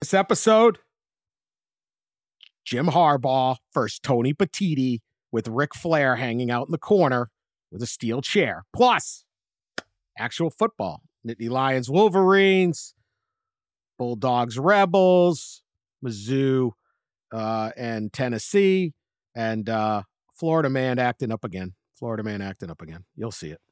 This episode, Jim Harbaugh versus Tony Petitti with Ric Flair hanging out in the corner with a steel chair. Plus, actual football. Nittany Lions, Wolverines, Bulldogs, Rebels, Mizzou, and Tennessee, and Florida man acting up again. You'll see it.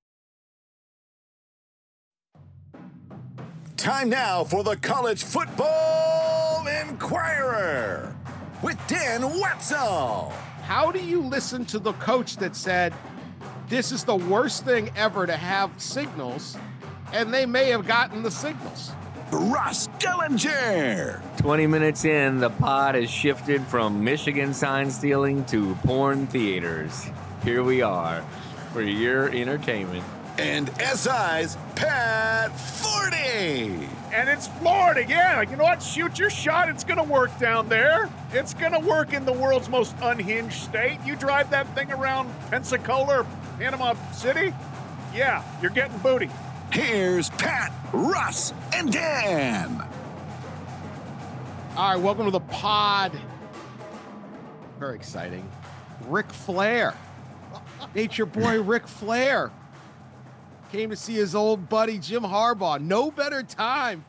Time now for the College Football Inquirer with Dan Wetzel. How do you listen to the coach that said, this is the worst thing ever to have signals, and they may have gotten the signals? Ross Dellinger. 20 minutes in, the pod has shifted from Michigan sign stealing to porn theaters. Here we are for your entertainment. And SI's Pat Forty. And it's Florida, yeah. You know what? Shoot your shot. It's going to work down there. It's going to work in the world's most unhinged state. You drive that thing around Pensacola or Panama City, yeah, you're getting booty. Here's Pat, Russ, and Dan. All right, welcome to the pod. Very exciting. Ric Flair. Nature boy Ric Flair came to see his old buddy Jim Harbaugh. No better time.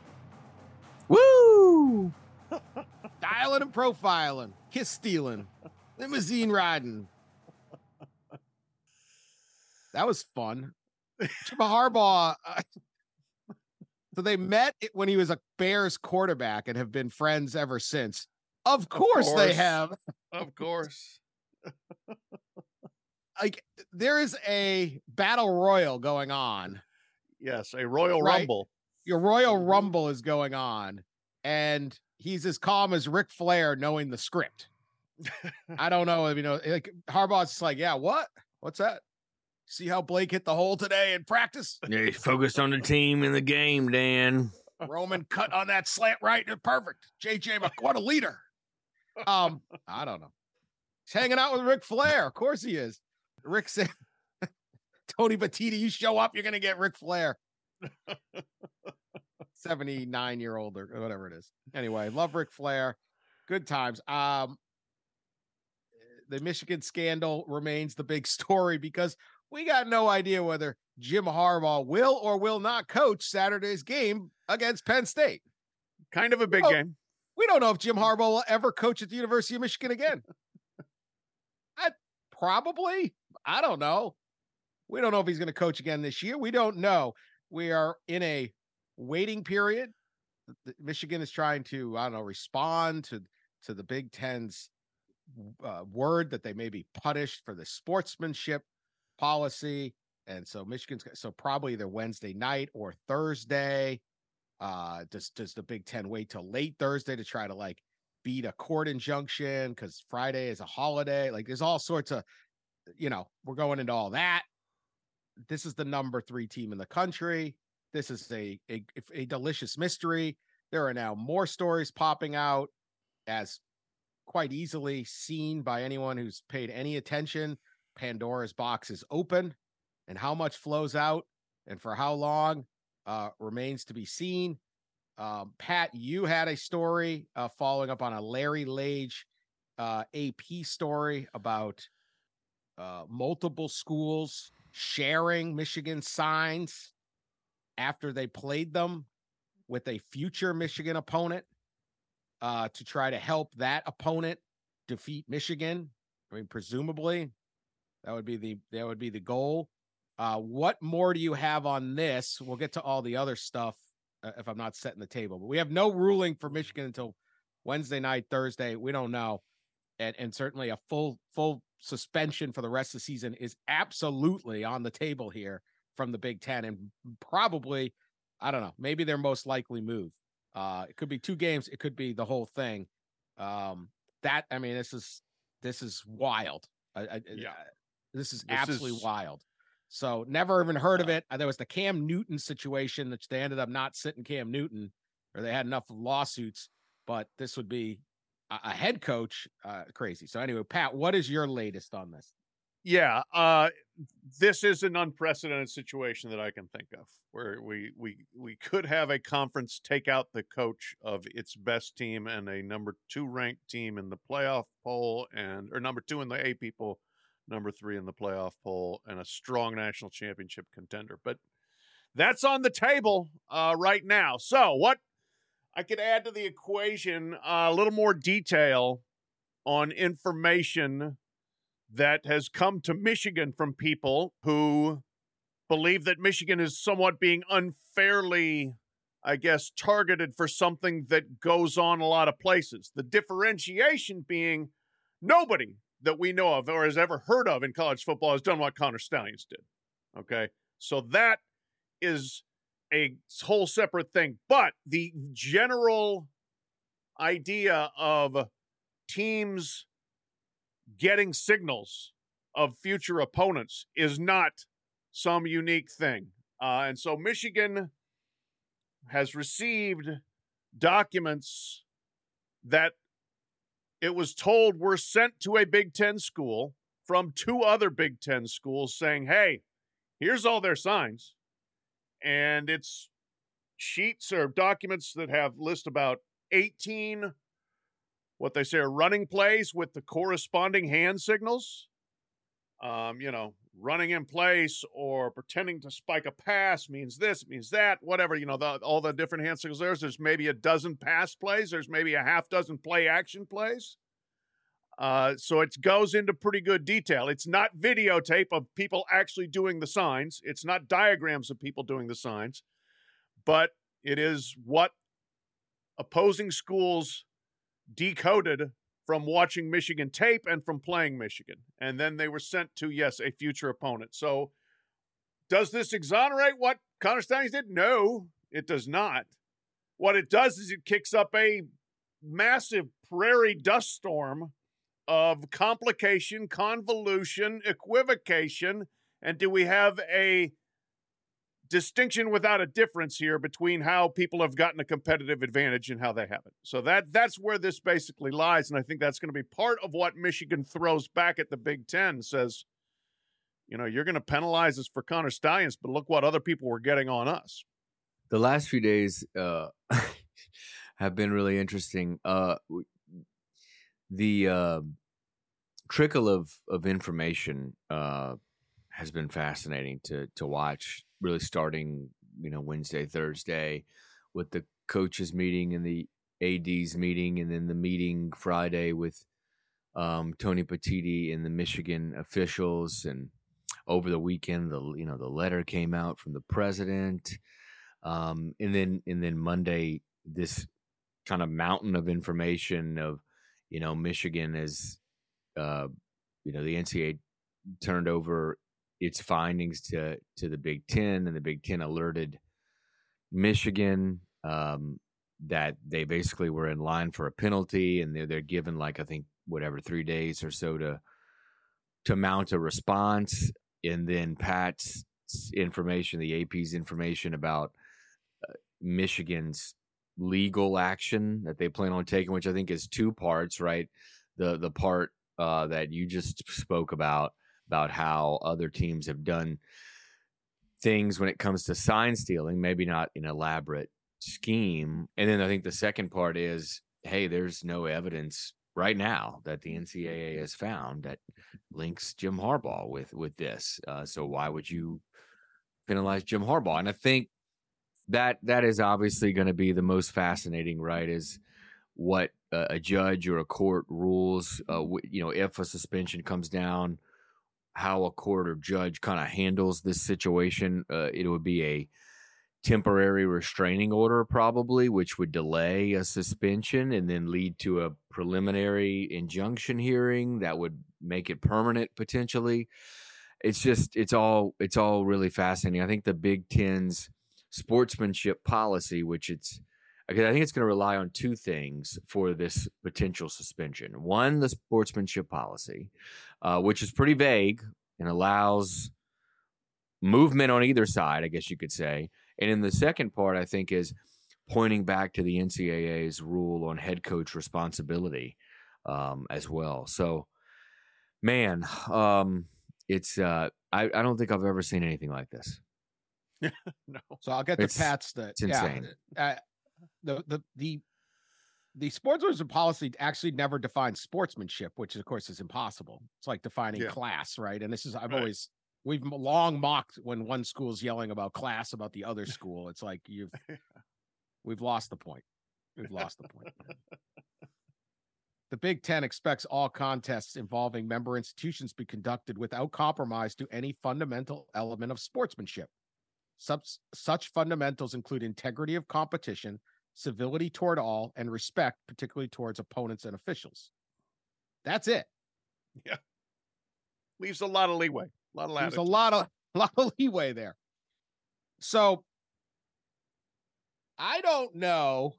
Woo! Dialing and profiling, kiss stealing, limousine riding. That was fun. Jim Harbaugh. So they met when he was a Bears quarterback and have been friends ever since. Of course they have. Of course. Like, there is a battle royal going on. Yes, a Royal Right? Rumble. Your Royal Rumble is going on, and he's as calm as Ric Flair knowing the script. I don't know. Like Harbaugh's just like, yeah, what's that? See how Blake hit the hole today in practice? Yeah, he's focused on the team in the game, Dan. Roman cut on that slant right. Perfect. JJ, what a leader. I don't know. He's hanging out with Ric Flair. Of course he is. Rick said, Tony Petitti, you show up, you're going to get Ric Flair. 79-year-old or whatever it is. Anyway, love Ric Flair. Good times. The Michigan scandal remains the big story because we got no idea whether Jim Harbaugh will or will not coach Saturday's game against Penn State. Kind of a big game. We don't know if Jim Harbaugh will ever coach at the University of Michigan again. Probably. I don't know. We don't know if he's going to coach again this year. We don't know. We are in a waiting period. Michigan is trying to, respond to the Big Ten's word that they may be punished for the sportsmanship policy. And so so probably either Wednesday night or Thursday. Does the Big Ten wait till late Thursday to try to beat a court injunction because Friday is a holiday? Like, there's all sorts of, we're going into all that. This is the number 3 team in the country. This is a delicious mystery. There are now more stories popping out, as quite easily seen by anyone who's paid any attention. Pandora's box is open, and how much flows out and for how long remains to be seen. Pat, you had a story following up on a Larry Lage AP story about multiple schools sharing Michigan signs after they played them with a future Michigan opponent to try to help that opponent defeat Michigan. I mean, presumably that would be the goal. What more do you have on this? We'll get to all the other stuff if I'm not setting the table, but we have no ruling for Michigan until Wednesday night, Thursday. We don't know. And certainly a full suspension for the rest of the season is absolutely on the table here from the Big Ten, and probably, I don't know, maybe their most likely move. It could be 2 games. It could be the whole thing. This is wild. This is absolutely wild. So never even heard of it. There was the Cam Newton situation, which they ended up not sitting Cam Newton, or they had enough lawsuits, but this would be a head coach, crazy. So anyway, Pat, what is your latest on this? Yeah, this is an unprecedented situation that I can think of, where we could have a conference take out the coach of its best team and a number 2 ranked team in the playoff poll, or number 2 in the AP poll, number 3 in the playoff poll, and a strong national championship contender. But that's on the table right now. So what I could add to the equation, a little more detail on information that has come to Michigan from people who believe that Michigan is somewhat being unfairly, I guess, targeted for something that goes on a lot of places. The differentiation being nobody that we know of or has ever heard of in college football has done what Connor Stalions did. Okay? So that is a whole separate thing. But the general idea of teams getting signals of future opponents is not some unique thing. And so Michigan has received documents that it was told were sent to a Big Ten school from 2 other Big Ten schools saying, hey, here's all their signs. And it's sheets or documents that have list about 18 what they say are running plays with the corresponding hand signals. Running in place or pretending to spike a pass means this, means that, whatever, all the different hand signals there's maybe a dozen pass plays. There's maybe a half dozen play action plays. So it goes into pretty good detail. It's not videotape of people actually doing the signs. It's not diagrams of people doing the signs, but it is what opposing schools decoded from watching Michigan tape and from playing Michigan. And then they were sent to, yes, a future opponent. So does this exonerate what Connor Stalions did? No, it does not. What it does is it kicks up a massive prairie dust storm of complication, convolution, equivocation, and do we have a distinction without a difference here between how people have gotten a competitive advantage and how they haven't. So that's where this basically lies, and I think that's going to be part of what Michigan throws back at the Big Ten, says, you're going to penalize us for Connor Stalions, but look what other people were getting on us. The last few days have been really interesting. The trickle of information has been fascinating to watch, really starting, Wednesday, Thursday with the coaches meeting and the ADs meeting, and then the meeting Friday with Tony Petitti and the Michigan officials. And over the weekend, the letter came out from the president. And then Monday, this kind of mountain of information of, Michigan is, the NCAA turned over its findings to the Big Ten, and the Big Ten alerted Michigan that they basically were in line for a penalty, and they're given 3 days or so to mount a response. And then Pat's information, the AP's information about Michigan's legal action that they plan on taking, which I think is 2 parts, right? The part that you just spoke about how other teams have done things when it comes to sign stealing, maybe not an elaborate scheme. And then I think the second part is, hey, there's no evidence right now that the NCAA has found that links Jim Harbaugh with this. So why would you penalize Jim Harbaugh? And I think that is obviously going to be the most fascinating, right, is what a judge or a court rules, if a suspension comes down, how a court or judge kind of handles this situation. It would be a temporary restraining order probably, which would delay a suspension and then lead to a preliminary injunction hearing that would make it permanent potentially. It's all really fascinating. I think the Big Ten's sportsmanship policy, I think it's going to rely on 2 things for this potential suspension. One, the sportsmanship policy, which is pretty vague and allows movement on either side, I guess you could say. And in the second part, I think, is pointing back to the NCAA's rule on head coach responsibility as well. So, man, it's I don't think I've ever seen anything like this. No. So I'll get to It's- Pat's it's insane. The sports rules and policy actually never define sportsmanship, which of course is impossible. It's like defining Yeah. class, right? And this is Right. we've long mocked when one school's yelling about class about the other school. It's like we've lost the point. We've lost the point. The Big Ten expects all contests involving member institutions be conducted without compromise to any fundamental element of sportsmanship. Such fundamentals include integrity of competition, civility toward all, and respect, particularly towards opponents and officials. That's it. Leaves a lot of leeway. A lot of There's latitude. a lot of leeway there. So I don't know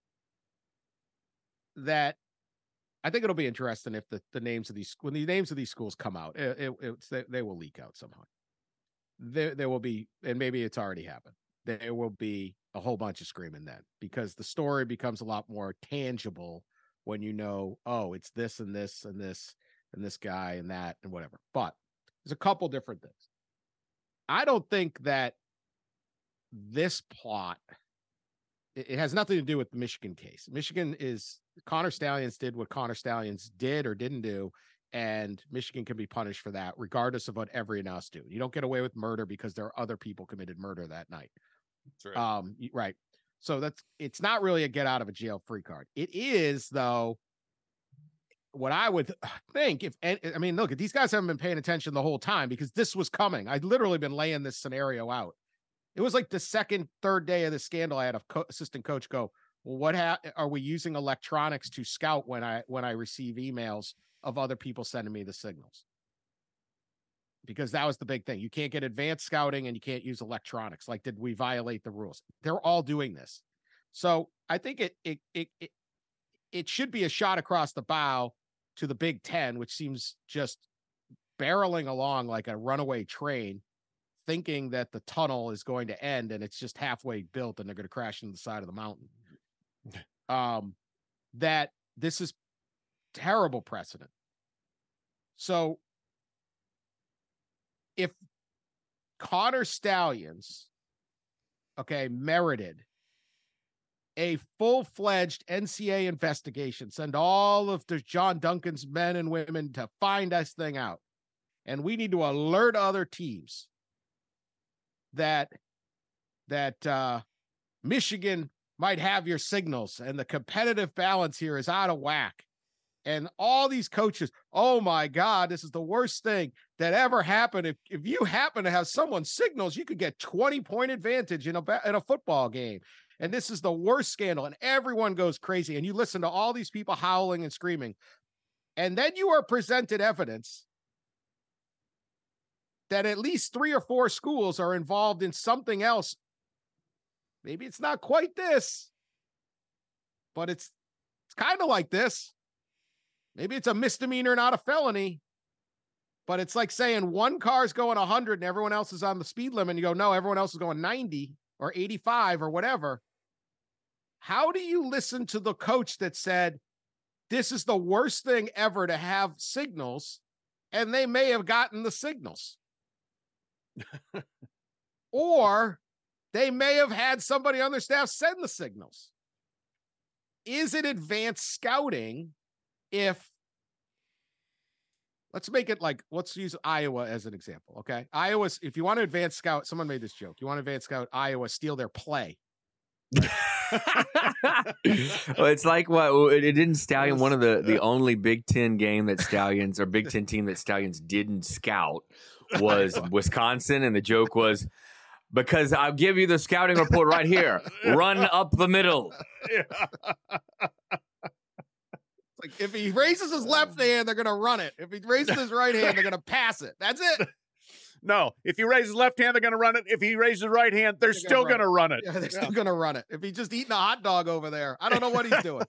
that. I think it'll be interesting if the names of these when the names of these schools come out, they will leak out somehow. There will be, and maybe it's already happened. There will be a whole bunch of screaming then, because the story becomes a lot more tangible when you know, oh, it's this and this and this and this guy and that and whatever. But there's a couple different things. I don't think that this plot, it has nothing to do with the Michigan case. Connor Stalions did what Connor Stalions did or didn't do, and Michigan can be punished for that, regardless of what everyone else do. You don't get away with murder because there are other people committed murder that night. That's right. Right. So it's not really a get out of a jail free card. It is, though, what I would think look, these guys haven't been paying attention the whole time because this was coming. I'd literally been laying this scenario out. It was like the third day of the scandal. I had a assistant coach go, well, are we using electronics to scout when I receive emails of other people sending me the signals? Because that was the big thing. You can't get advanced scouting and you can't use electronics. Like, did we violate the rules? They're all doing this. So I think it should be a shot across the bow to the Big Ten, which seems just barreling along like a runaway train, thinking that the tunnel is going to end and it's just halfway built and they're going to crash into the side of the mountain. That this is terrible precedent. So if Connor Stalions, merited a full-fledged NCAA investigation, send all of the John Duncan's men and women to find this thing out, and we need to alert other teams that Michigan might have your signals and the competitive balance here is out of whack. And all these coaches, oh my God, this is the worst thing that ever happened. If you happen to have someone's signals, you could get 20-point advantage in a football game. And this is the worst scandal. And everyone goes crazy. And you listen to all these people howling and screaming. And then you are presented evidence that at least 3 or 4 schools are involved in something else. Maybe it's not quite this, but it's kind of like this. Maybe it's a misdemeanor, not a felony, but it's like saying one car's going 100 and everyone else is on the speed limit. And you go, no, everyone else is going 90 or 85 or whatever. How do you listen to the coach that said, this is the worst thing ever to have signals, and they may have gotten the signals? Or they may have had somebody on their staff send the signals. Is it advanced scouting? Let's make it like, let's use Iowa as an example. Okay. Iowa's, if you want to advance scout, someone made this joke. You want to advance scout Iowa, steal their play. Well, it's like it didn't Stallion. One of the only Big Ten game that Stallions or Big Ten team that Stallions didn't scout was Wisconsin. And the joke was, because I'll give you the scouting report right here. Run up the middle. Like, if he raises his left hand, they're going to run it. If he raises his right hand, they're going to pass it. That's it. No, if he raises his left hand, they're going to run it. If he raises his right hand, they're still going to run it. Yeah, they're still going to run it. If he's just eating a hot dog over there, I don't know what he's doing.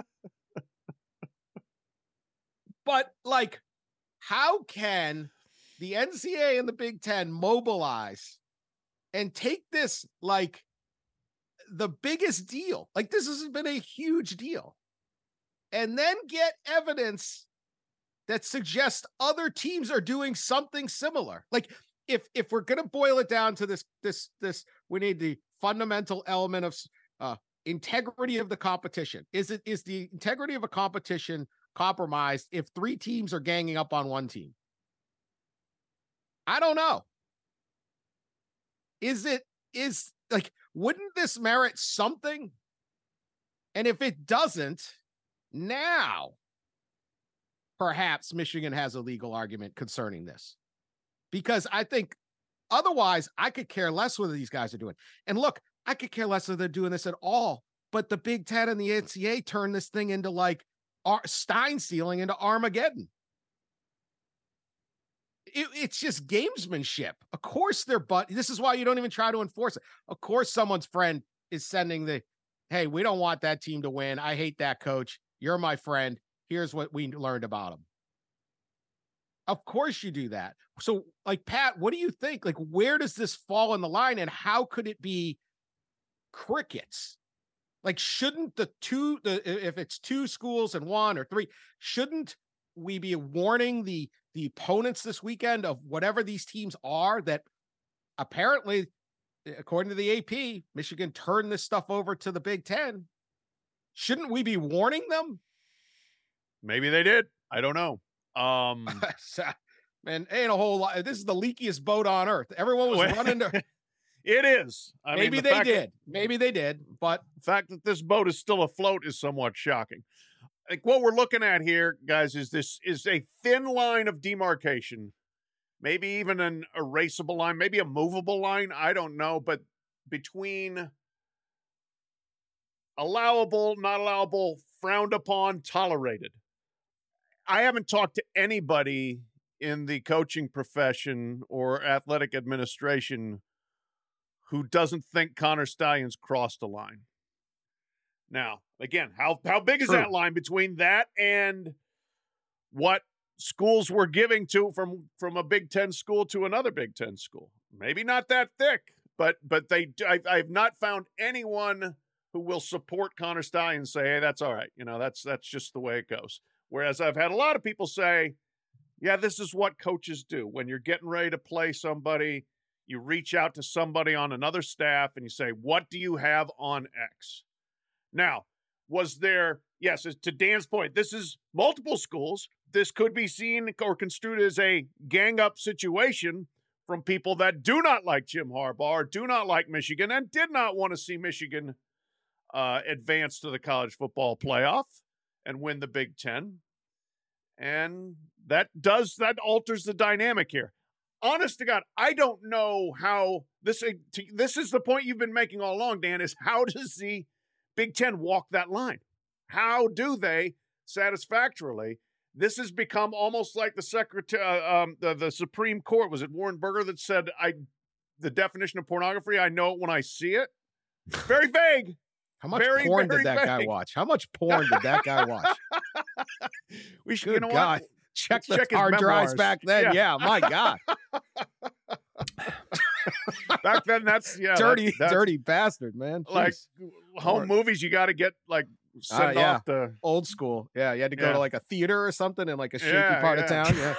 But, like, how can the NCAA and the Big Ten mobilize and take this like the biggest deal? Like, this has been a huge deal. And then get evidence that suggests other teams are doing something similar. Like if we're going to boil it down to this, we need the fundamental element of integrity of the competition. Is the integrity of a competition compromised if 3 teams are ganging up on one team? I don't know. Wouldn't this merit something? And if it doesn't, now perhaps Michigan has a legal argument concerning this, because I think otherwise I could care less what these guys are doing. And look, I could care less if they're doing this at all, but the Big Ten and the NCAA turned this thing into like Stein sealing into Armageddon. It's just gamesmanship. Of course this is why you don't even try to enforce it. Of course someone's friend is sending hey, we don't want that team to win. I hate that coach. You're my friend. Here's what we learned about him. Of course you do that. So like, Pat, what do you think? Like, where does this fall in the line, and how could it be crickets? Like, shouldn't if it's 2 schools and 1 or 3, shouldn't we be warning the opponents this weekend of whatever these teams are that apparently, according to the AP, Michigan turned this stuff over to the Big Ten? Shouldn't we be warning them? Maybe they did. I don't know. Man, ain't a whole lot. This is the leakiest boat on earth. Everyone was running to. It is. Maybe they did. But the fact that this boat is still afloat is somewhat shocking. Like, what we're looking at here, guys, is a thin line of demarcation, maybe even an erasable line, maybe a movable line. I don't know, but between allowable, not allowable, frowned upon, tolerated. I haven't talked to anybody in the coaching profession or athletic administration who doesn't think Connor Stalions crossed a line. Now, again, how big is that line between that and what schools were giving to from a Big Ten school to another Big Ten school? Maybe not that thick, but I've not found anyone who will support Connor Stalions say, hey, that's all right. That's just the way it goes. Whereas I've had a lot of people say, yeah, this is what coaches do. When you're getting ready to play somebody, you reach out to somebody on another staff and you say, what do you have on X? Now, yes, to Dan's point, this is multiple schools. This could be seen or construed as a gang-up situation from people that do not like Jim Harbaugh or do not like Michigan and did not want to see Michigan advance to the college football playoff and win the Big Ten. And that alters the dynamic here. Honest to God, I don't know how this is the point you've been making all along, Dan, is how does the Big Ten walk that line? How do they satisfactorily? This has become almost like the Supreme Court. Was it Warren Burger that said, the definition of pornography, I know it when I see it? Very vague. How much porn did that guy watch? How much porn did that guy watch? We should, Good God. Check the hard drives back then. Yeah, my God. Back then, that's dirty bastard, man. Jeez. Like home movies, you got to get send off the old school. Yeah, you had to go to like a theater or something in like a shaky part of town. Yeah.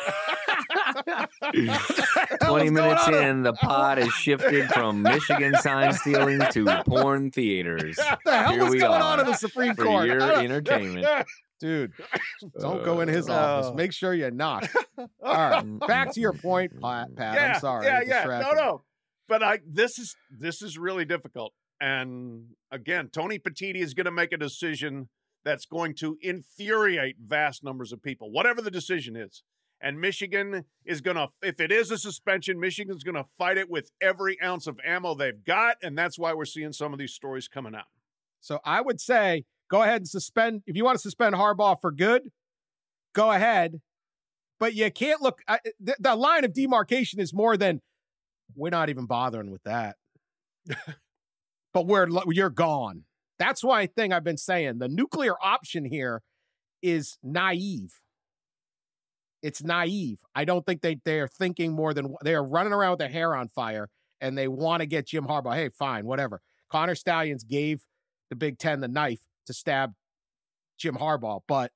20 minutes in, the pod has shifted from Michigan sign stealing to porn theaters. What the hell was going on in the Supreme for Court? your entertainment. Dude, don't go in his office. Make sure you knock. All right, back to your point, Pat. Yeah, I'm sorry. Yeah. No. But this is really difficult. And again, Tony Petitti is going to make a decision that's going to infuriate vast numbers of people, whatever the decision is. And Michigan is going to, if it is a suspension, Michigan's going to fight it with every ounce of ammo they've got. And that's why we're seeing some of these stories coming out. So I would say, go ahead and suspend. If you want to suspend Harbaugh for good, go ahead. But you can't look, the line of demarcation is more than, we're not even bothering with that. But you're gone. That's why I've been saying the nuclear option here is naive. It's naive. I don't think they're thinking more than they're running around with their hair on fire and they want to get Jim Harbaugh. Hey, fine, whatever. Connor Stalions gave the Big Ten the knife to stab Jim Harbaugh, but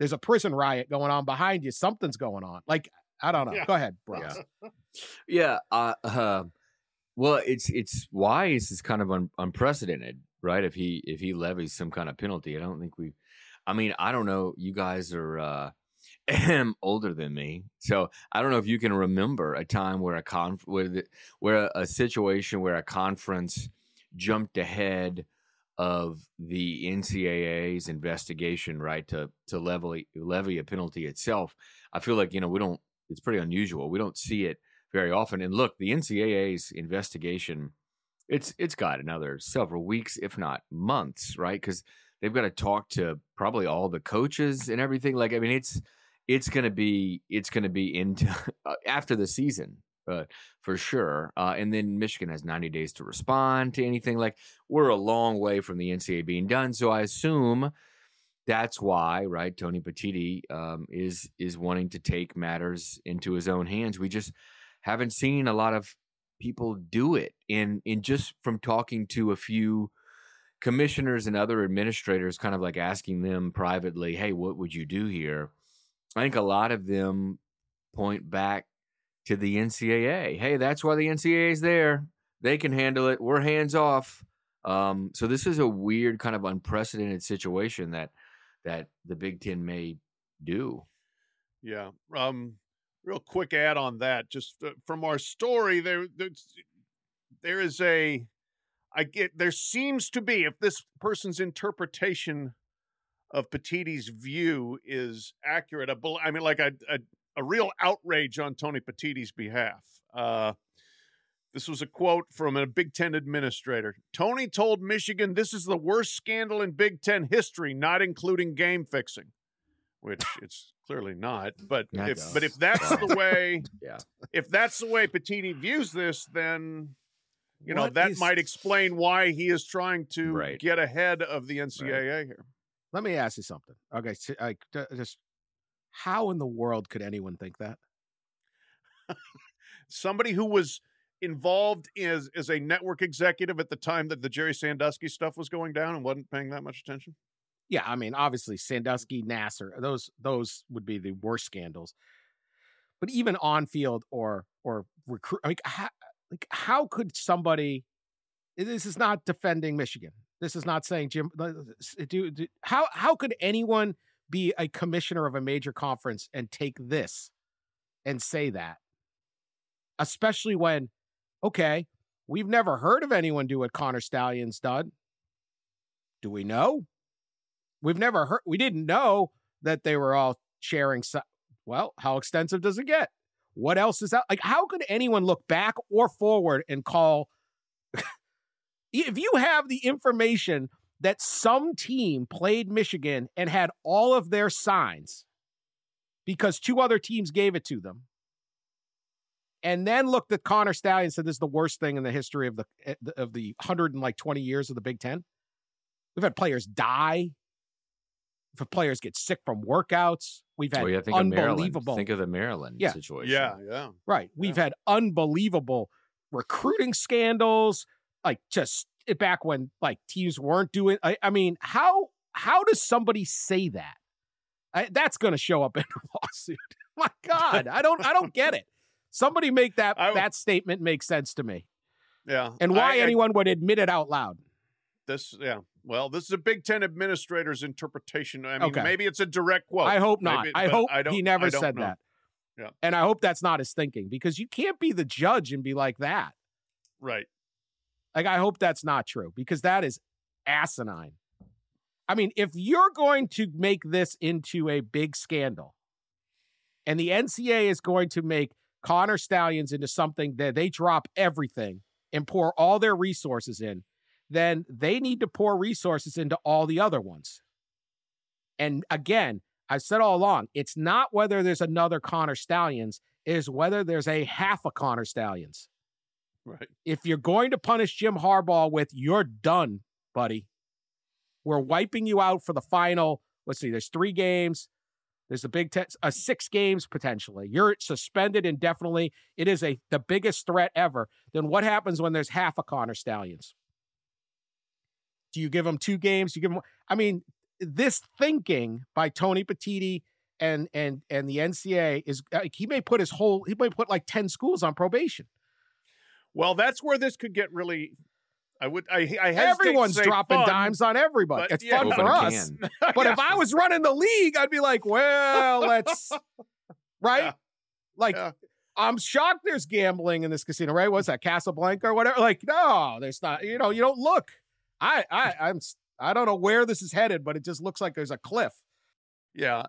there's a prison riot going on behind you. Something's going on. Like, I don't know. Yeah. Go ahead, Ross. Yeah. Well, it's why this is kind of unprecedented, right? If he levies some kind of penalty, I don't think I don't know. You guys are older than me, so I don't know if you can remember a time where a situation where a conference jumped ahead of the NCAA's investigation, right, to levy a penalty itself. I feel like it's pretty unusual. We don't see it very often. And look, the NCAA's investigation, it's got another several weeks, if not months, right? Because they've got to talk to probably all the coaches and everything. Like, I mean, it's going to be into after the season for sure. And then Michigan has 90 days to respond to anything. Like, we're a long way from the NCAA being done. So I assume that's why, right, Tony Petitti is wanting to take matters into his own hands. We just haven't seen a lot of people do it. In just from talking to a few commissioners and other administrators, kind of like asking them privately, hey, what would you do here? I think a lot of them point back to the NCAA. Hey, that's why the NCAA is there. They can handle it. We're hands off. So this is a weird kind of unprecedented situation that the Big Ten may do. Yeah. Real quick add on that, just from our story, there seems to be, if this person's interpretation of Petitti's view is accurate, a real outrage on Tony Petitti's behalf. This was a quote from a Big Ten administrator. Tony told Michigan this is the worst scandal in Big Ten history, not including game fixing, which it's clearly not. But if that's the way, if that's the way Petitti views this, then might explain why he is trying to get ahead of the NCAA here. Let me ask you something. Okay, so just how in the world could anyone think that? Somebody who was involved as a network executive at the time that the Jerry Sandusky stuff was going down and wasn't paying that much attention? Yeah, I mean, obviously Sandusky, Nassar, those would be the worst scandals. But even on field or recruit, how could somebody? This is not defending Michigan. This is not saying Jim. How could anyone be a commissioner of a major conference and take this and say that? Especially when, okay, we've never heard of anyone do what Connor Stalions done. Do we know? We didn't know that they were all sharing. Well, how extensive does it get? What else is out? Like, how could anyone look back or forward and call? If you have the information that some team played Michigan and had all of their signs because two other teams gave it to them, and then looked at Connor Stalions and said this is the worst thing in the history of the 120 years of the Big Ten. We've had players die. We've had players get sick from workouts. We've had unbelievable. Think of the Maryland situation. Yeah. Right. We've had unbelievable recruiting scandals. Like, just back when teams weren't doing. I mean, how does somebody say that? That's going to show up in a lawsuit. My God, I don't get it. Somebody make that statement make sense to me. Yeah, and why anyone would admit it out loud. Well, this is a Big Ten administrator's interpretation. I mean, maybe it's a direct quote. I hope not. I hope he never said know. that. Yeah, and I hope that's not his thinking, because you can't be the judge and be like that. Right. Like, I hope that's not true, because that is asinine. I mean, if you're going to make this into a big scandal and the NCAA is going to make Connor Stalions into something that they drop everything and pour all their resources in, then they need to pour resources into all the other ones. And again, I've said all along, it's not whether there's another Connor Stalions, it is whether there's a half a Connor Stalions. Right. If you're going to punish Jim Harbaugh with, you're done, buddy. We're wiping you out for the final. Let's see, there's 3 games. There's the Big Ten, 6 games potentially. You're suspended indefinitely. It is the biggest threat ever. Then what happens when there's half a Connor Stalions? Do you give them 2 games? Do you give them? I mean, this thinking by Tony Petitti and the NCAA is he may put like 10 schools on probation. Well, that's where this could get really. I hesitate Everyone's to say dropping fun, dimes on everybody. but It's yeah, fun for us. But if I was running the league, I'd be like, well, let's right. Yeah. Like, Yeah. I'm shocked there's gambling in this casino, right? What's that, Casablanca or whatever? Like, no, there's not. You don't look. I don't know where this is headed, but it just looks like there's a cliff. Yeah,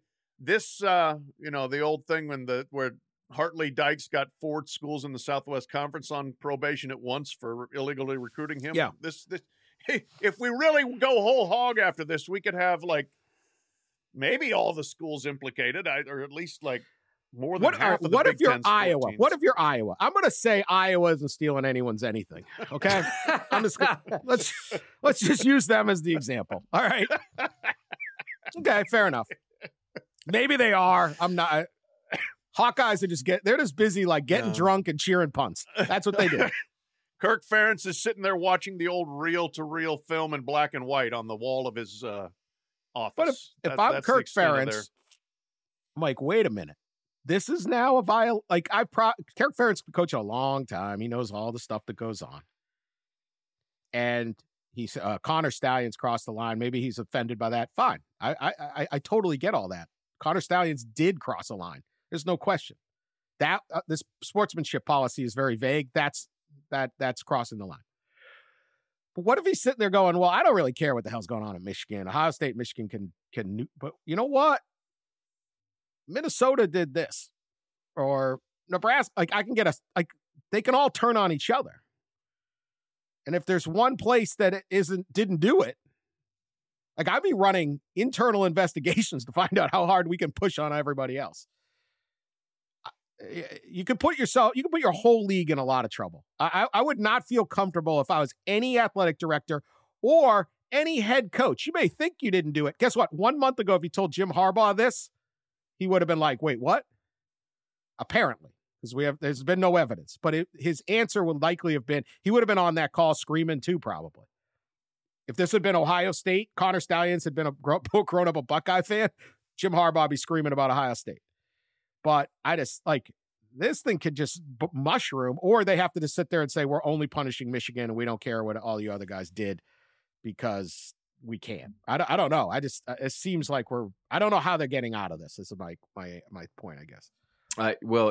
the old thing where Hartley Dykes got 4 schools in the Southwest Conference on probation at once for illegally recruiting him. Yeah. This if we really go whole hog after this, we could have like maybe all the schools implicated, or at least like more than half of the what Big if you're Ten sport Iowa? teams. What if you're Iowa? I'm going to say Iowa isn't stealing anyone's anything. Okay, I'm just let's just use them as the example. All right. Okay, fair enough. Maybe they are. I'm not. Hawkeyes they're just busy like getting drunk and cheering punts. That's what they do. Kirk Ferentz is sitting there watching the old reel-to-reel film in black and white on the wall of his office. But if I'm Kirk Ferentz, I'm like, wait a minute. This is now a Kirk Ferentz been coaching a long time. He knows all the stuff that goes on. And he's Connor Stallions crossed the line. Maybe he's offended by that. Fine. I totally get all that. Connor Stallions did cross a line. There's no question. That this sportsmanship policy is very vague. That's crossing the line. But what if he's sitting there going, well, I don't really care what the hell's going on in Michigan. Ohio State, Michigan can, but you know what? Minnesota did this, or Nebraska. Like I can get they can all turn on each other. And if there's one place that didn't do it, like I'd be running internal investigations to find out how hard we can push on everybody else. You can put your whole league in a lot of trouble. I would not feel comfortable if I was any athletic director or any head coach. You may think you didn't do it. Guess what? 1 month ago, if you told Jim Harbaugh this, he would have been like, wait, what? Apparently, because there's been no evidence, but his answer would likely have been, he would have been on that call screaming too, probably. If this had been Ohio State, Connor Stallions had been a grown up a Buckeye fan, Jim Harbaugh would be screaming about Ohio State. But I just this thing could just mushroom, or they have to just sit there and say, we're only punishing Michigan and we don't care what all you other guys did because we can. I don't know. It seems like I don't know how they're getting out of this. This is my point, I guess. Well,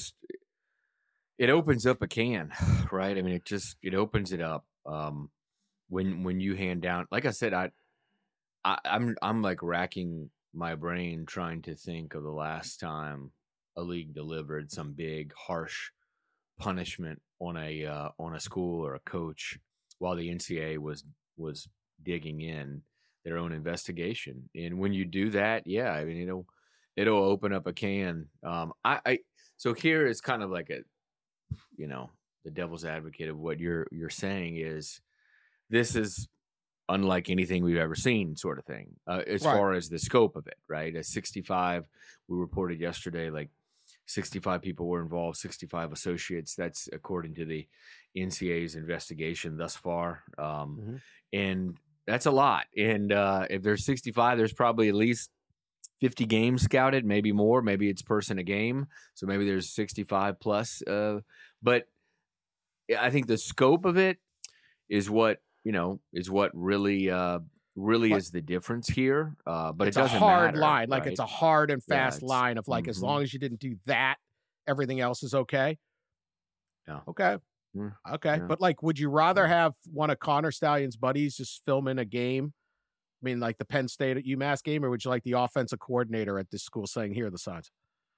it opens up a can, right? I mean, it opens it up. When you hand down, like I said, I'm like racking my brain trying to think of the last time a league delivered some big harsh punishment on a school or a coach while the NCAA was digging in their own investigation. And when you do that, yeah, I mean, it'll open up a can. So here is kind of like the devil's advocate of what you're saying is this is unlike anything we've ever seen, sort of thing, as far as the scope of it, right? At 65, we reported yesterday, like 65 people were involved, 65 associates. That's according to the NCAA's investigation thus far. And that's a lot. And if there's 65, there's probably at least 50 games scouted, maybe more. Maybe it's person a game. So maybe there's 65 plus. But I think the scope of it is what really is the difference here. But it's it doesn't a hard matter, line. Like right? it's a hard and fast line of like, as long as you didn't do that, everything else is okay. Yeah. Okay. Okay. Yeah. But like, would you rather have one of Connor Stallion's buddies just filming a game? I mean, like the Penn State at UMass game, or would you like the offensive coordinator at this school saying, here are the signs?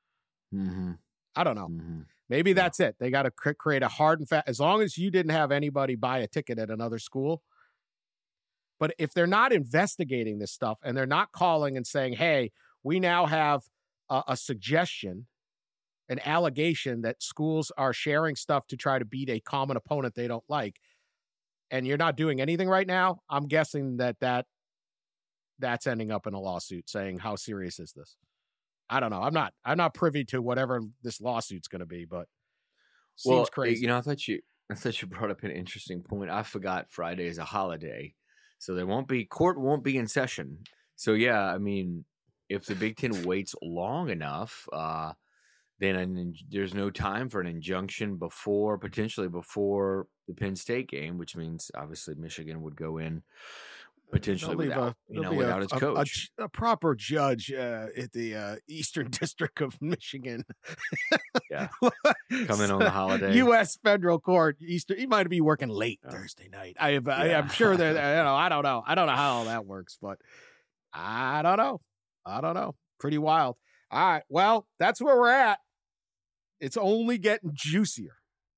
I don't know. Maybe that's it. They got to create a hard and fast, as long as you didn't have anybody buy a ticket at another school. But if they're not investigating this stuff and they're not calling and saying, hey, we now have a suggestion, an allegation that schools are sharing stuff to try to beat a common opponent they don't like, and you're not doing anything right now, I'm guessing that's ending up in a lawsuit saying, how serious is this? I don't know. I'm not privy to whatever this lawsuit's going to be, but seems crazy. I thought you brought up an interesting point. I forgot Friday is a holiday. So court won't be in session. So yeah, I mean, if the Big Ten waits long enough, then there's no time for an injunction potentially before the Penn State game, which means obviously Michigan would go in potentially without its coach. A proper judge at the Eastern District of Michigan. Yeah, coming on the holiday. U.S. Federal Court. He might be working late Thursday night. I'm sure that I don't know how all that works, but I don't know. Pretty wild. All right. Well, that's where we're at. It's only getting juicier.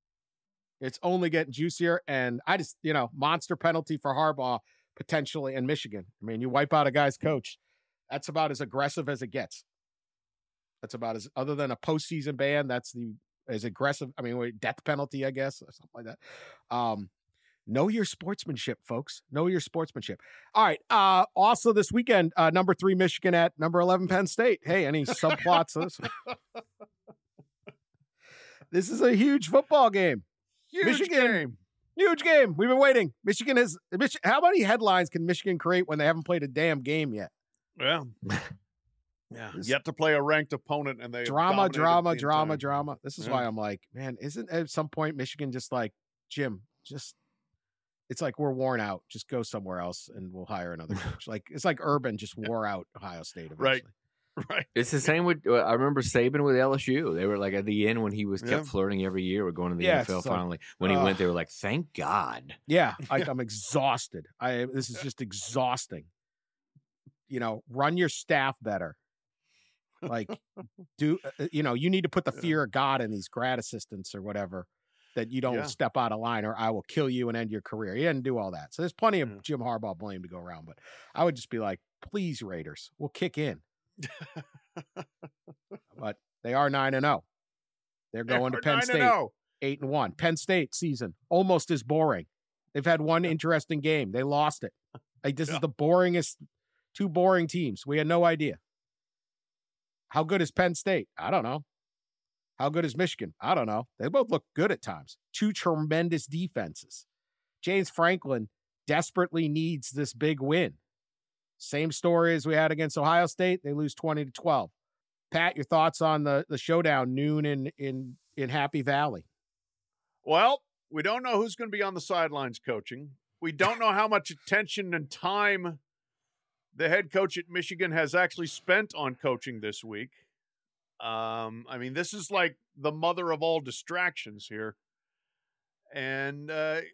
And I just, monster penalty for Harbaugh potentially in Michigan. I mean, you wipe out a guy's coach. That's about as aggressive as it gets. That's about other than a postseason ban, that's as aggressive. I mean, death penalty, I guess, or something like that. Know your sportsmanship, folks. Know your sportsmanship. All right. Also this weekend, number 3 Michigan at number 11 Penn State. Hey, any subplots? This is a huge football game. Huge game. We've been waiting. How many headlines can Michigan create when they haven't played a damn game yet? Well, yeah, yet to play a ranked opponent, and they drama. This is why I'm like, man, isn't at some point Michigan just like, Jim, it's like we're worn out. Just go somewhere else, and we'll hire another coach. Like it's like Urban just wore out Ohio State eventually. Right. It's the same with, I remember Saban with LSU. They were like at the end when he was kept flirting every year. We're going to the NFL finally. When he went, they were like, thank God. Yeah. I'm exhausted. This is just exhausting. Run your staff better. Like you need to put the fear of God in these grad assistants or whatever, that you don't step out of line or I will kill you and end your career. He didn't do all that. So there's plenty of Jim Harbaugh blame to go around, but I would just be like, please, Raiders, we'll kick in. But they are 9-0. They're going to Penn State 8-1. Penn State season almost as boring. They've had one interesting game. They lost it. Like this is the boringest, 2 boring teams. We had no idea. How good is Penn State? I don't know. How good is Michigan? I don't know. They both look good at times. 2 tremendous defenses. James Franklin desperately needs this big win. Same story as we had against Ohio State. They lose 20-12. Pat, your thoughts on the showdown noon in Happy Valley? Well, we don't know who's going to be on the sidelines coaching. We don't know how much attention and time the head coach at Michigan has actually spent on coaching this week. I mean, this is like the mother of all distractions here. And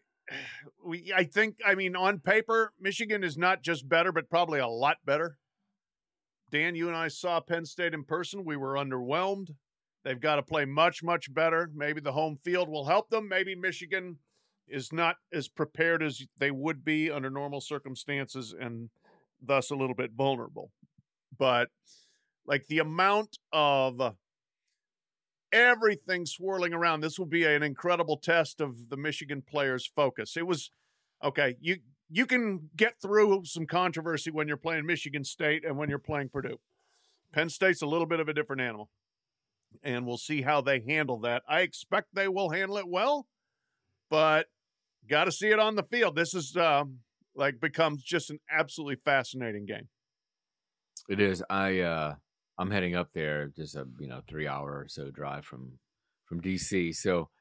on paper, Michigan is not just better, but probably a lot better. Dan, you and I saw Penn State in person. We were underwhelmed. They've got to play much, much better. Maybe the home field will help them. Maybe Michigan is not as prepared as they would be under normal circumstances and thus a little bit vulnerable. But like the amount of everything swirling around, this will be an incredible test of the Michigan players' focus. It was, okay, you can get through some controversy when you're playing Michigan State and when you're playing Purdue. Penn State's a little bit of a different animal, and we'll see how they handle that. I expect they will handle it well, but got to see it on the field. This is becomes just an absolutely fascinating game. It is. I'm heading up there, just a 3-hour or so drive from DC. So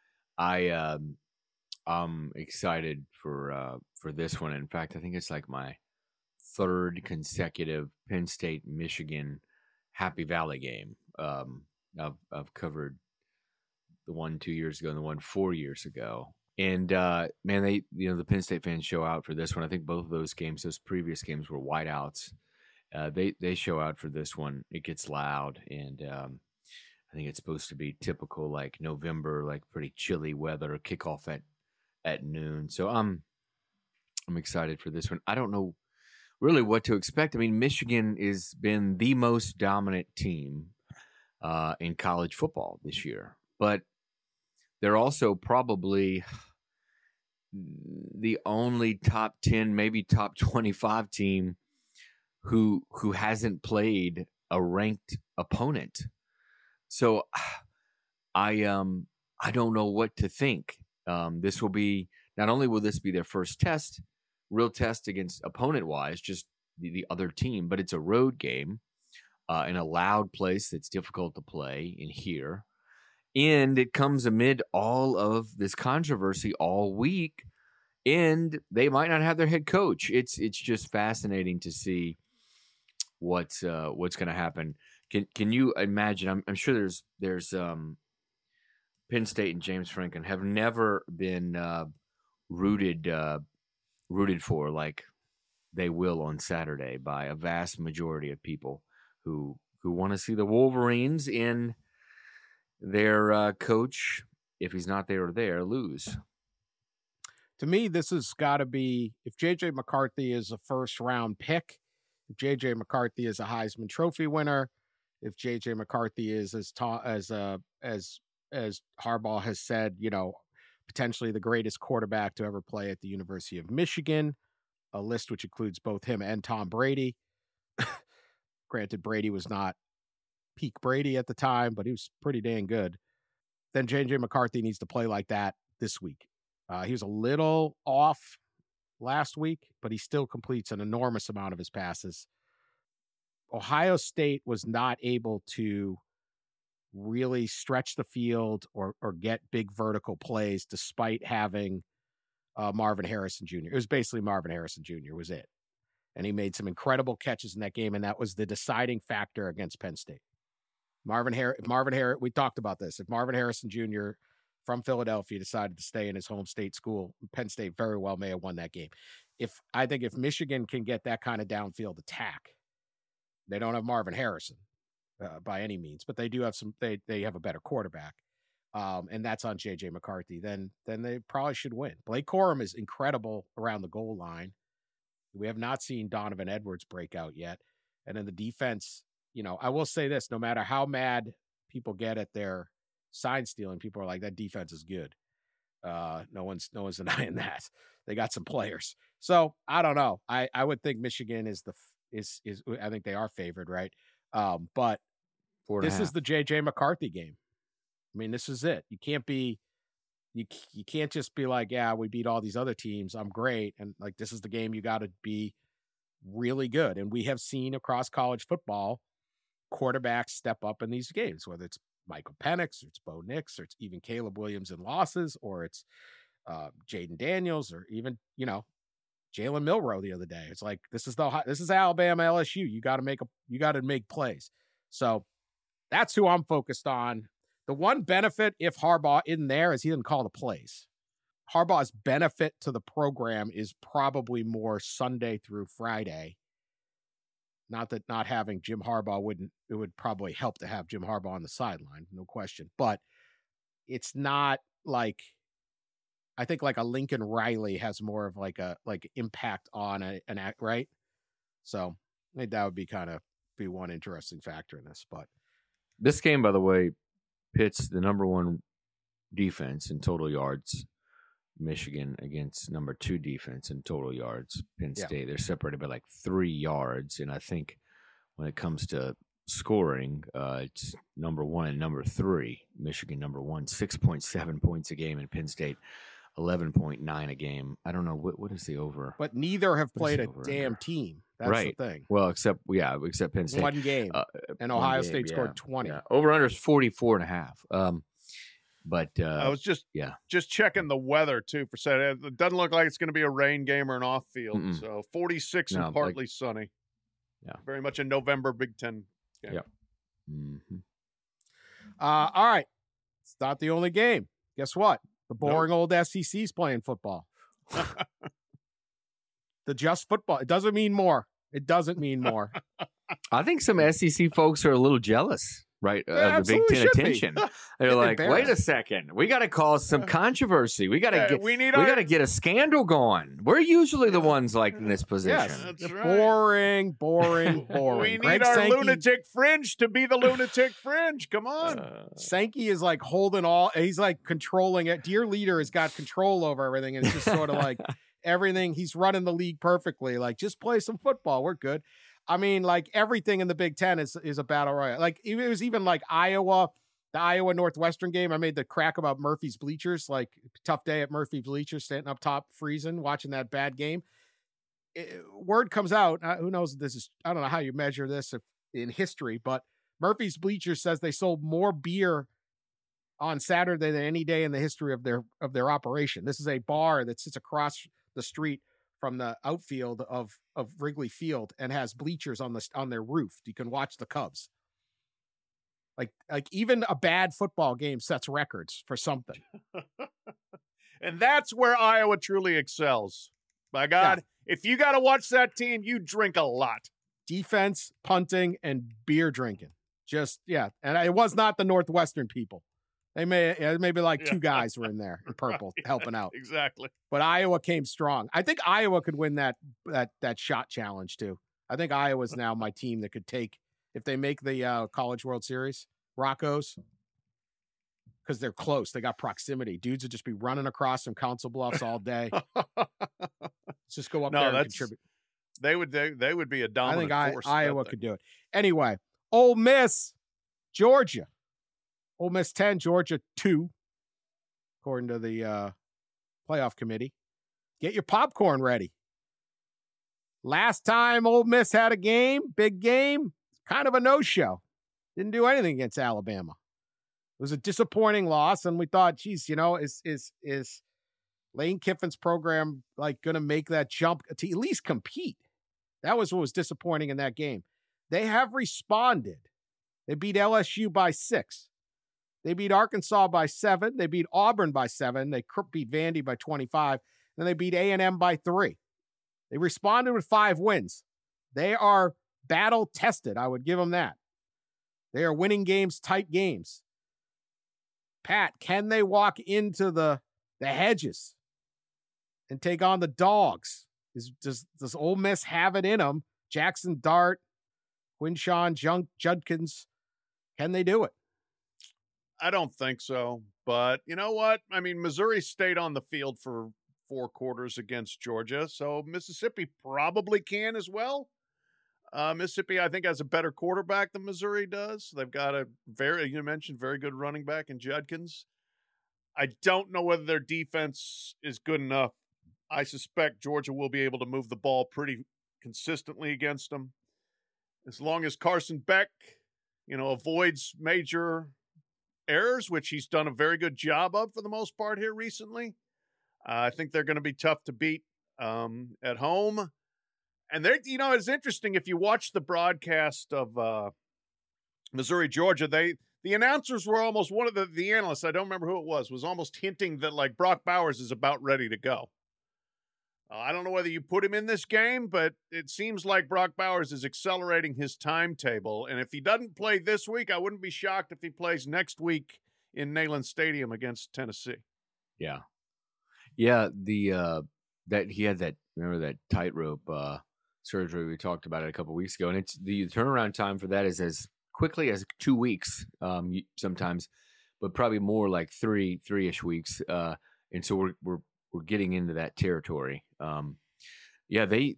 I'm excited for this one. In fact, I think it's like my 3rd consecutive Penn State Michigan Happy Valley game. I've covered the one 2 years ago and the one 4 years ago. And man, they the Penn State fans show out for this one. I think both of those previous games were whiteouts. They show out for this one. It gets loud, and I think it's supposed to be typical like November, like pretty chilly weather. Kickoff at noon. So I'm excited for this one. I don't know really what to expect. I mean, Michigan has been the most dominant team in college football this year, but they're also probably the only top 10, maybe top 25 team who hasn't played a ranked opponent. So I don't know what to think. This will be, not only will this be their first test, real test against opponent-wise, just the other team, but it's a road game in a loud place that's difficult to play and hear. And it comes amid all of this controversy all week, and they might not have their head coach. It's just fascinating to see what's going to happen. Can you imagine? I'm sure there's Penn State and James Franklin have never been rooted for like they will on Saturday by a vast majority of people who want to see the Wolverines in their coach, if he's not there or there, lose. To me, this has got to be, if J.J. McCarthy is a first-round pick, if J.J. McCarthy is a Heisman Trophy winner, if J.J. McCarthy is as Harbaugh has said, potentially the greatest quarterback to ever play at the University of Michigan, a list which includes both him and Tom Brady. Granted, Brady was not peak Brady at the time, but he was pretty dang good. Then J.J. McCarthy needs to play like that this week. He was a little off last week, but he still completes an enormous amount of his passes. Ohio State was not able to really stretch the field or get big vertical plays despite having Marvin Harrison Jr. It was basically Marvin Harrison Jr. was it. And he made some incredible catches in that game, and that was the deciding factor against Penn State. Marvin Harrison, we talked about this. If Marvin Harrison Jr. from Philadelphia decided to stay in his home state school, Penn State very well may have won that game. I think if Michigan can get that kind of downfield attack, they don't have Marvin Harrison by any means, but they do have they have a better quarterback. And that's on J.J. McCarthy. Then they probably should win. Blake Corum is incredible around the goal line. We have not seen Donovan Edwards break out yet. And then the defense, I will say this, no matter how mad people get at their sign stealing, people are like, that defense is good. No one's denying that. They got some players. So I don't know. I would think Michigan is I think they are favored, right? But this is the J.J. McCarthy game. I mean, this is it. You can't just be like, yeah, we beat all these other teams, I'm great. And like, this is the game you got to be really good. And we have seen across college football quarterbacks step up in these games, whether it's Michael Penix, or it's Bo Nix, or it's even Caleb Williams in losses, or it's Jaden Daniels, or even, Jalen Milroe the other day. It's like, this is Alabama LSU. You got to make plays. So that's who I'm focused on. The one benefit, if Harbaugh isn't there, is he didn't call the plays. Harbaugh's benefit to the program is probably more Sunday through Friday. Not that not having Jim Harbaugh it would probably help to have Jim Harbaugh on the sideline, no question. But it's not like, I think like a Lincoln Riley has more of like impact on an act, right? So I think that would be one interesting factor in this. But this game, by the way, pits the number one defense in total yards, Michigan, against number 2 defense in total yards, Penn State. They're separated by like 3 yards. And I think when it comes to scoring, it's number 1 and number 3. Michigan number 1, 6.7 points a game, and Penn State 11.9 a game. I don't know what is the over. But neither have played a damn team. That's right. The thing. Well, except Penn State. One game. And Ohio State scored 20. Yeah. Over under is 44.5. But I was just checking the weather too for Saturday. It doesn't look like it's going to be a rain game or an off field. Mm-mm. So 46 and partly sunny. Yeah. Very much a November Big Ten game. Yeah. Mm-hmm. All right. It's not the only game. Guess what? The boring old SEC's playing football. The just football. It doesn't mean more. It doesn't mean more. I think some SEC folks are a little jealous, right? Of the Big Ten attention. They're like, wait a second. We got to cause some controversy. We got to get a scandal going. We're usually the ones like in this position. Yes, that's right. Boring. We need our lunatic fringe to be the lunatic fringe. Come on. Sankey is like holding all. He's like controlling it. Dear leader has got control over everything. And it's just sort of like everything. He's running the league perfectly. Like, just play some football. We're good. I mean, like, everything in the Big Ten is a battle royale. Like, it was even like Iowa, the Iowa Northwestern game. I made the crack about Murphy's bleachers, like tough day at Murphy bleachers, standing up top, freezing, watching that bad game. word comes out. Who knows if this is, I don't know how you measure this in history, but Murphy's Bleachers says they sold more beer on Saturday than any day in the history of their operation. This is a bar that sits across the street from the outfield of Wrigley Field and has bleachers on their roof. You can watch the Cubs. Like even a bad football game sets records for something. And that's where Iowa truly excels. By God, if you got to watch that team, you drink a lot. Defense, punting, and beer drinking. Just, yeah. And it was not the Northwestern people. They maybe like two guys were in there in purple helping out. Exactly. But Iowa came strong. I think Iowa could win that shot challenge too. I think Iowa's now my team that could take, if they make the College World Series, Rocco's, because they're close. They got proximity. Dudes would just be running across some Council Bluffs all day. Let's just go up there and contribute. They would be a dominant force. I think Iowa could do it. Anyway, Ole Miss, Georgia. Ole Miss 10, Georgia 2, according to the playoff committee. Get your popcorn ready. Last time Ole Miss had a game, big game, kind of a no-show. Didn't do anything against Alabama. It was a disappointing loss, and we thought, geez, is Lane Kiffin's program like going to make that jump to at least compete? That was what was disappointing in that game. They have responded. They beat LSU by 6. They beat Arkansas by 7. They beat Auburn by 7. They beat Vandy by 25. Then they beat A&M by 3. They responded with 5 wins. They are battle-tested. I would give them that. They are winning games, tight games. Pat, can they walk into the hedges and take on the dogs? Does Ole Miss have it in them? Jackson Dart, Quinshawn Judkins, can they do it? I don't think so. But you know what? I mean, Missouri stayed on the field for 4 quarters against Georgia, so Mississippi probably can as well. Mississippi, I think, has a better quarterback than Missouri does. They've got you mentioned, very good running back in Judkins. I don't know whether their defense is good enough. I suspect Georgia will be able to move the ball pretty consistently against them. As long as Carson Beck, avoids major errors, which he's done a very good job of for the most part here recently. I think they're going to be tough to beat at home. And it's interesting if you watch the broadcast of Missouri, Georgia, the announcers were almost, one of the analysts, I don't remember who it was almost hinting that like Brock Bowers is about ready to go. I don't know whether you put him in this game, but it seems like Brock Bowers is accelerating his timetable. And if he doesn't play this week, I wouldn't be shocked if he plays next week in Neyland Stadium against Tennessee. Yeah. Yeah. That he had remember that tightrope surgery we talked about it a couple of weeks ago. And it's the turnaround time for that is as quickly as 2 weeks sometimes, but probably more like three-ish weeks. And so we're getting into that territory. They,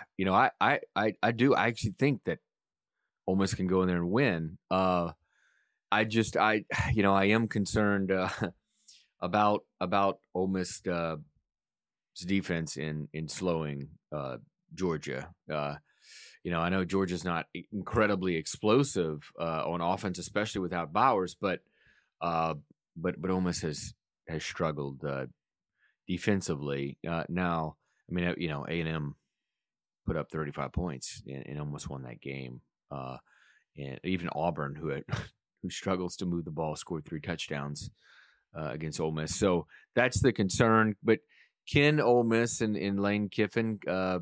I actually think that Ole Miss can go in there and win. I am concerned about Ole Miss defense in slowing Georgia. I know Georgia's not incredibly explosive on offense, especially without Bowers, but Ole Miss has struggled defensively. Now, I mean, A&M put up 35 points and almost won that game. And even Auburn, who struggles to move the ball, scored 3 touchdowns against Ole Miss. So that's the concern. But can Ole Miss and Lane Kiffin,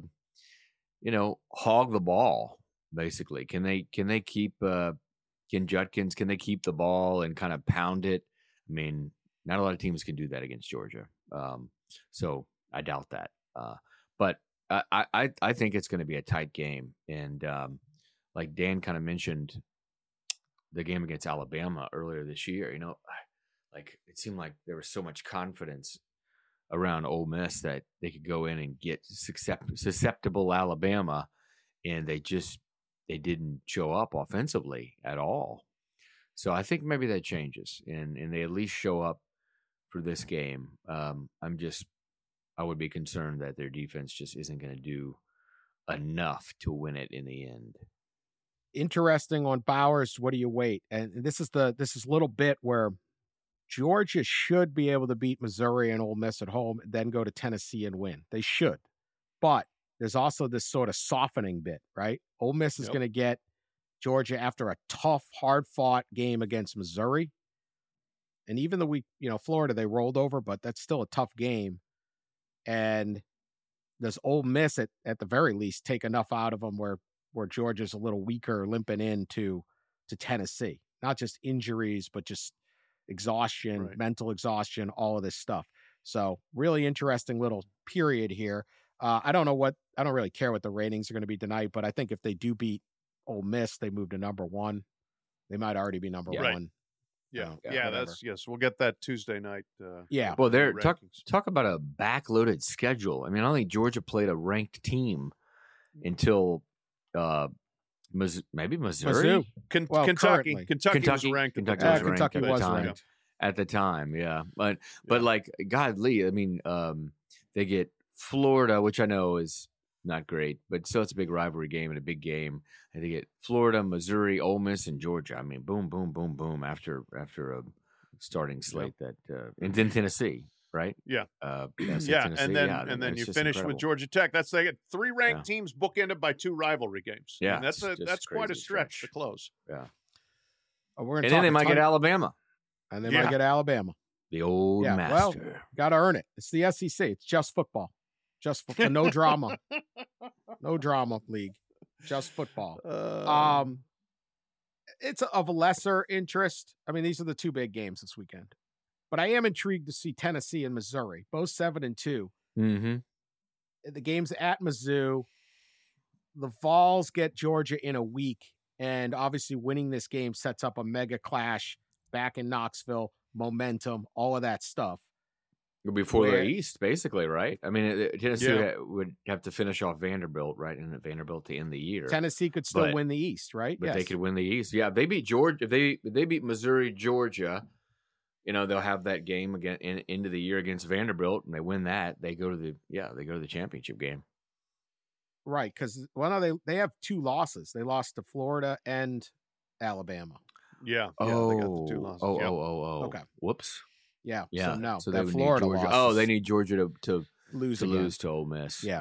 hog the ball? Basically, can they keep Ken Judkins? Can they keep the ball and kind of pound it? I mean, not a lot of teams can do that against Georgia. So I doubt that. But I think it's going to be a tight game. And like Dan kind of mentioned the game against Alabama earlier this year, like it seemed like there was so much confidence around Ole Miss that they could go in and get susceptible Alabama, and they didn't show up offensively at all. So I think maybe that changes, and they at least show up for this game. I would be concerned that their defense just isn't going to do enough to win it in the end. Interesting on Bowers. What do you wait? And this is little bit where Georgia should be able to beat Missouri and Ole Miss at home, then go to Tennessee and win. They should. But there's also this sort of softening bit, right? Ole Miss is going to get Georgia after a tough, hard-fought game against Missouri. And even the week, Florida, they rolled over, but that's still a tough game. And does Ole Miss, at the very least, take enough out of them where Georgia's a little weaker, limping into Tennessee? Not just injuries, but just exhaustion, mental exhaustion, all of this stuff. So really interesting little period here. I don't really care what the ratings are going to be tonight, but I think if they do beat Ole Miss, they move to number one. They might already be number one. Yeah. We'll get that Tuesday night. Well, they're talk about a backloaded schedule. I mean, I don't think Georgia played a ranked team until maybe Missouri. Kentucky was ranked. Kentucky was ranked at the time. Yeah, but like godly, I mean, they get Florida, which I know is not great, but still it's a big rivalry game and a big game. And they get Florida, Missouri, Ole Miss, and Georgia. I mean, boom, boom, boom, boom. After a starting slate and then Tennessee, right? Yeah, Tennessee, and then you finish incredible. with Georgia Tech. They get 3 ranked teams bookended by 2 rivalry games. Yeah, and that's quite a stretch to close. Yeah, and then they might get Alabama, might get Alabama, the old master. Well, got to earn it. It's the SEC. It's just football. Just football. No drama. No drama league. Just football. It's of lesser interest. I mean, these are the 2 big games this weekend. But I am intrigued to see Tennessee and Missouri, both 7-2. Mm-hmm. The game's at Mizzou. The Vols get Georgia in a week. And obviously winning this game sets up a mega clash back in Knoxville, momentum, all of that stuff. Before the East, basically, right? I mean, Tennessee would have to finish off Vanderbilt, right? And Vanderbilt to end the year. Tennessee could still win the East, right? But they could win the East. Yeah, if they beat Georgia, if they beat Missouri, Georgia, they'll have that game again into the year against Vanderbilt, and they win that. They go to the championship game. Right, because they have 2 losses. They lost to Florida and Alabama. Yeah. They got the 2 losses. Okay. Whoops. Yeah. Yeah. So no, so that Florida loss. They need Georgia to lose to Ole Miss. Yeah.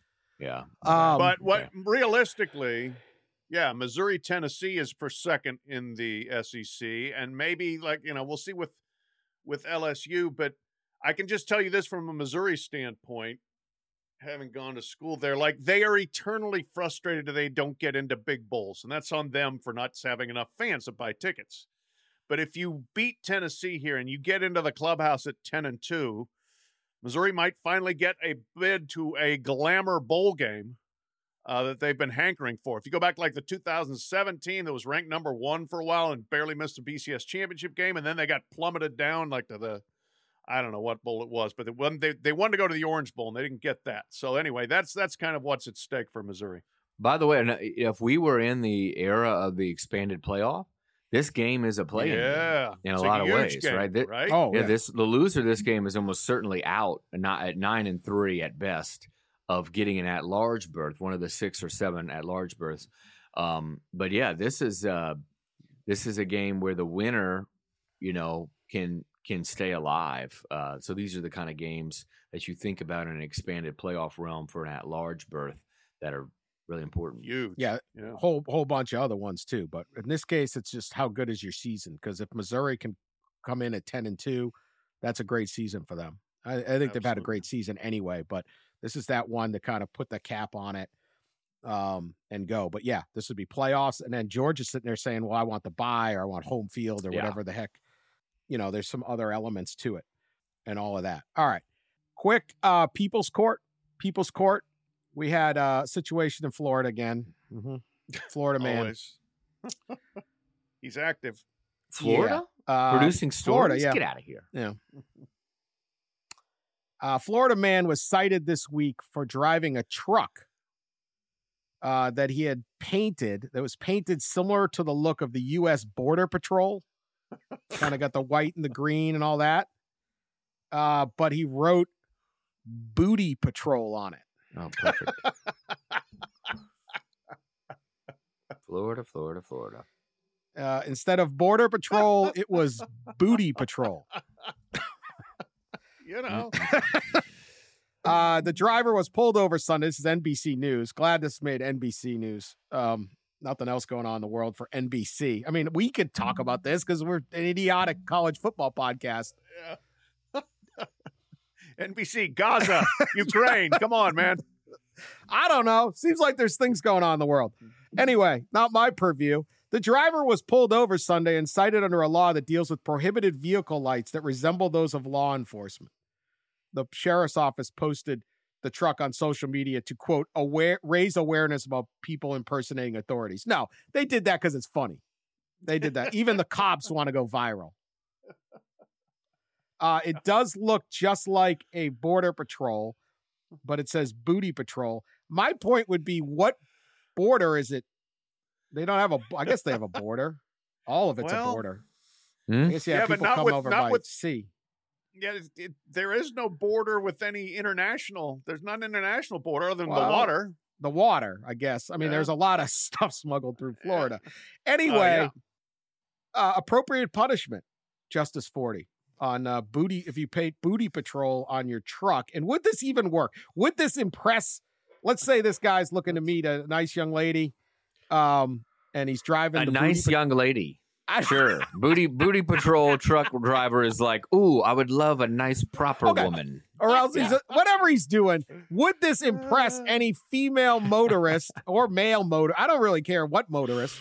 But realistically, Missouri, Tennessee is for second in the SEC, and maybe we'll see with LSU. But I can just tell you this from a Missouri standpoint, having gone to school there, they are eternally frustrated that they don't get into big bowls, and that's on them for not having enough fans to buy tickets. But if you beat Tennessee here and you get into the clubhouse at 10-2, Missouri might finally get a bid to a glamour bowl game that they've been hankering for. If you go back to the 2017, that was ranked number 1 for a while and barely missed a BCS championship game, and then they got plummeted down to the I don't know what bowl it was, but they wanted to go to the Orange Bowl and they didn't get that. So anyway, that's kind of what's at stake for Missouri. By the way, if we were in the era of the expanded playoff, this game is a play-in game in a lot of ways, game, right? The loser of this game is almost certainly out, not at 9-3 at best, of getting an at-large berth, one of the 6 or 7 at-large berths. But yeah, this is a game where the winner, can stay alive. So these are the kind of games that you think about in an expanded playoff realm for an at-large berth that are really important. Huge. Yeah. Whole bunch of other ones too. But in this case, it's just how good is your season? Because if Missouri can come in at 10-2, that's a great season for them. I think they've had a great season anyway, but this is that one to kind of put the cap on it and go. But yeah, this would be playoffs. And then Georgia's sitting there saying, well, I want the bye or I want home field or whatever the heck. There's some other elements to it and all of that. All right. Quick People's Court. We had a situation in Florida again. Mm-hmm. Florida man. He's active. Florida? Producing stories? Florida, Get out of here. Yeah. Florida man was cited this week for driving a truck that he had painted, that was painted similar to the look of the U.S. Border Patrol. Kind of got the white and the green and all that. But he wrote Booty Patrol on it. Oh, perfect. Florida, Florida, Florida. Instead of Border Patrol, it was Booty Patrol. You know. The driver was pulled over Sunday. This is NBC News. Glad this made NBC News. Nothing else going on in the world for NBC. I mean, we could talk about this because we're an idiotic college football podcast. Yeah. NBC, Gaza, Ukraine. Come on, man. I don't know. Seems like there's things going on in the world. Anyway, not my purview. The driver was pulled over Sunday and cited under a law that deals with prohibited vehicle lights that resemble those of law enforcement. The sheriff's office posted the truck on social media to, quote, raise awareness about people impersonating authorities. No, they did that because it's funny. They did that. Even the cops want to go viral. It does look just like a Border Patrol, but it says Booty Patrol. My point would be, what border is it? They don't have I guess they have a border. All of it's a border. I guess people but not come with, over not by with, sea. Yeah, there is no border with any international. There's not an international border other than the water. The water, I guess. I mean, there's a lot of stuff smuggled through Florida. Anyway, appropriate punishment, Justice 40 on booty. If you paid Booty Patrol on your truck, and would this even work? Would this impress? Let's say this guy's looking to meet a nice young lady, and he's driving a nice young lady. Sure. Booty Patrol truck driver is like, ooh, I would love a nice proper woman. Or else whatever he's doing, would this impress any female motorist or male motor? I don't really care what motorist.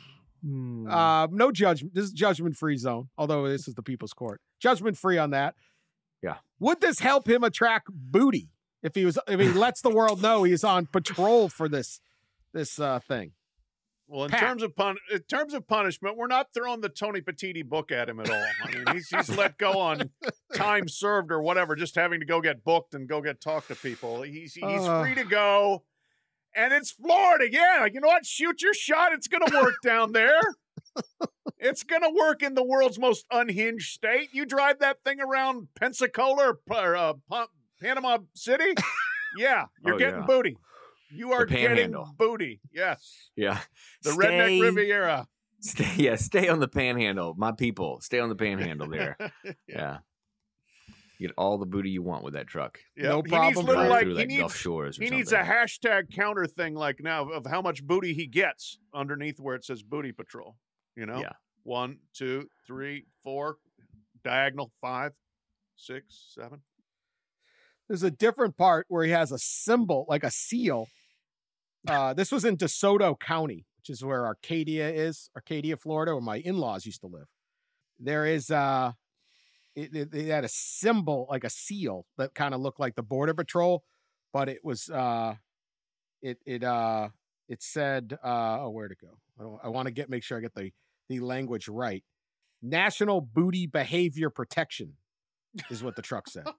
No judgment. This is judgment-free zone, although this is the people's court. Judgment-free on that. Yeah. Would this help him attract booty if he lets the world know he's on patrol for this thing? Well, in terms of punishment, we're not throwing the Tony Petitti book at him at all. I mean, he's let go on time served or whatever, just having to go get booked and go get talked to people. He's free to go, and it's Florida. Yeah, you know what? Shoot your shot. It's going to work down there. It's going to work in the world's most unhinged state. You drive that thing around Pensacola or Panama City. Yeah, you're getting booty. You are getting booty. Yes. Yeah. The Redneck Riviera. Stay on the panhandle. My people, stay on the panhandle there. Yeah. You get all the booty you want with that truck. Yeah. No problem. He needs a hashtag counter thing like now of how much booty he gets underneath where it says Booty Patrol. You know? Yeah. 1, 2, 3, 4, diagonal, 5, 6, 7. There's a different part where he has a symbol, like a seal. This was in DeSoto County, which is where Arcadia, Florida, where my in-laws used to live. There is, it had a symbol, like a seal, that kind of looked like the Border Patrol, but it was, it said, where'd it go? I want to make sure I get the language right. National Booty Behavior Protection is what the truck said.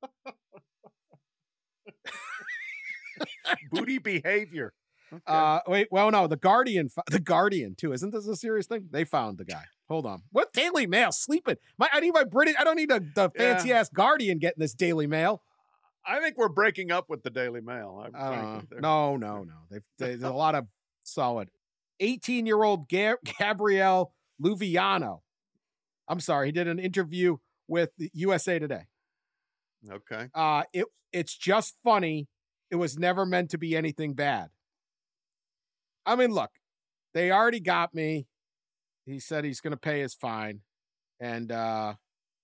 Booty behavior. Okay. No, the Guardian too. Isn't this a serious thing? They found the guy. Hold on. What Daily Mail sleeping? I need my British. I don't need the fancy ass Guardian getting this Daily Mail. I think we're breaking up with the Daily Mail. No. There's a lot of solid. 18-year-old Gabrielle Luviano. I'm sorry. He did an interview with USA Today. Okay. It's just funny. It was never meant to be anything bad. I mean, look, they already got me. He said he's going to pay his fine. And the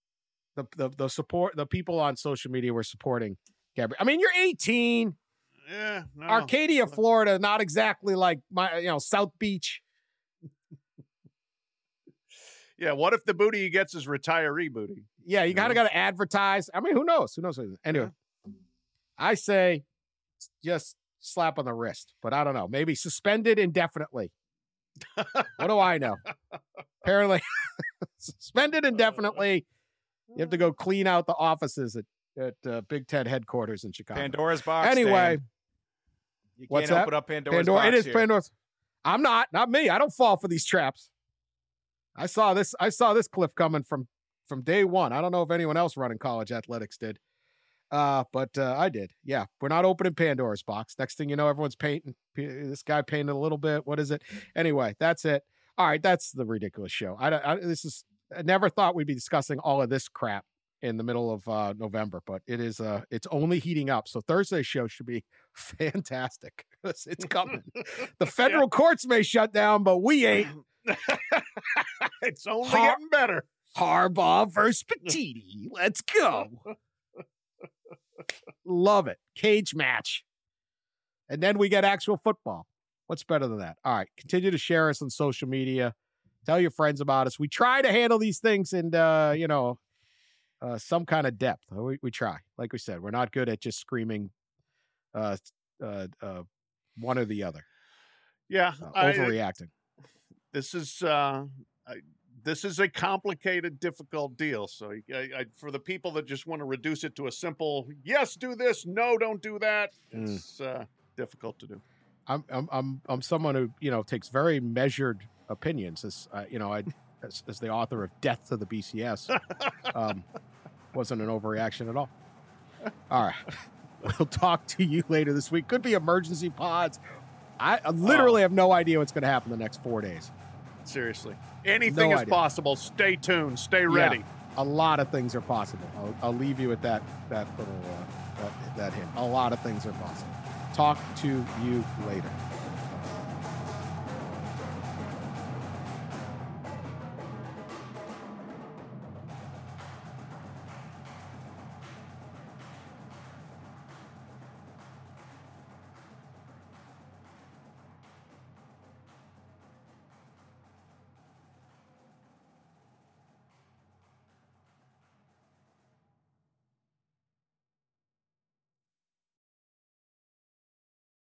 people on social media were supporting Gabrielle. I mean, you're 18. Yeah. No. Arcadia, Florida, not exactly like South Beach. Yeah, what if the booty he gets is retiree booty? Yeah, you got to advertise. I mean, who knows? Anyway, I say just slap on the wrist, but I don't know. Maybe suspended indefinitely. What do I know? Apparently, suspended indefinitely. You have to go clean out the offices at Big Ten headquarters in Chicago. Pandora's box. Anyway, Dan. You can't open up Pandora's box. It is here. Pandora's. I'm not me. I don't fall for these traps. I saw this cliff coming from day one. I don't know if anyone else running college athletics did. But I did. Yeah, we're not opening Pandora's box. Next thing you know, everyone's painting. This guy painted a little bit. What is it? Anyway, that's it. All right, that's the ridiculous show. I never thought we'd be discussing all of this crap in the middle of November, but it is. It's only heating up. So Thursday's show should be fantastic. It's coming. The federal courts may shut down, but we ain't. It's only getting better. Harbaugh versus Petitti. Let's go. Love it. Cage match. And then we get actual football. What's better than that? All right. Continue to share us on social media. Tell your friends about us. We try to handle these things in, some kind of depth. We try. Like we said, we're not good at just screaming one or the other. Yeah. Overreacting. This is a complicated, difficult deal. So for the people that just want to reduce it to a simple, yes, do this, no, don't do that, it's difficult to do. I'm someone who, takes very measured opinions as the author of Death to the BCS. Wasn't an overreaction at all. All right. We'll talk to you later this week. Could be emergency pods. I literally have no idea what's going to happen the next 4 days. Seriously. Anything is possible. Stay tuned. Stay ready. A lot of things are possible. I'll leave you with that little that hint. A lot of things are possible. Talk to you later.